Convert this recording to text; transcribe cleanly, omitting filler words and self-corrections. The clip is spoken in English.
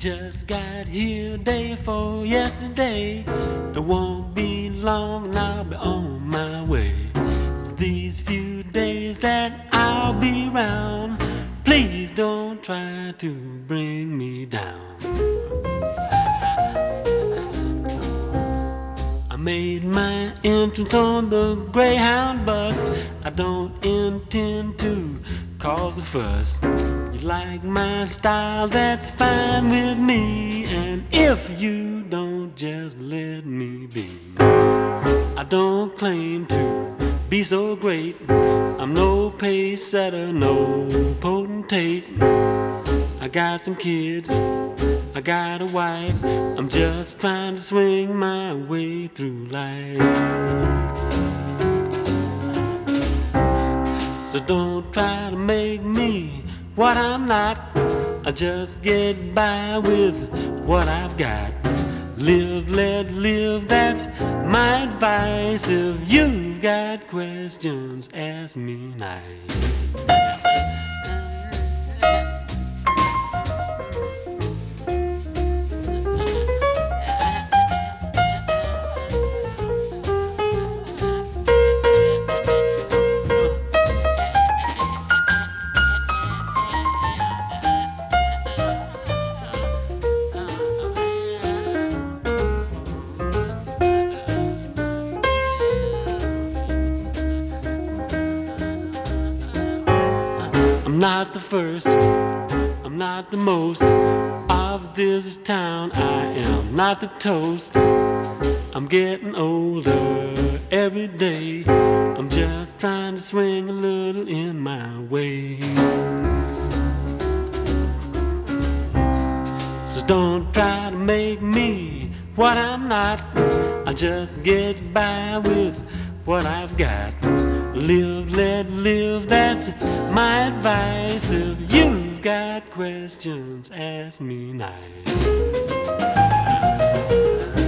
just got here day for yesterday. It won't be long and I'll be on my way. For these few days that I'll be round, please don't try to bring me down. I made my entrance on the Greyhound bus. I don't intend to cause a fuss. You like my style, that's fine with me. And if you don't, just let me be. I don't claim to be so great. I'm no pace setter, no potentate. I got some kids, I got a wife. I'm just trying to swing my way through life. So don't try to make me what I'm not. I just get by with what I've got. Live, let live, that's my advice. If you've got questions, ask me nice. I'm not the first, I'm not the most of this town. I am not the toast. I'm getting older every day. I'm just trying to swing a little in my way. So don't try to make me what I'm not. I just get by with what I've got. Live, let live, that's my advice. If you've got questions, ask me nice.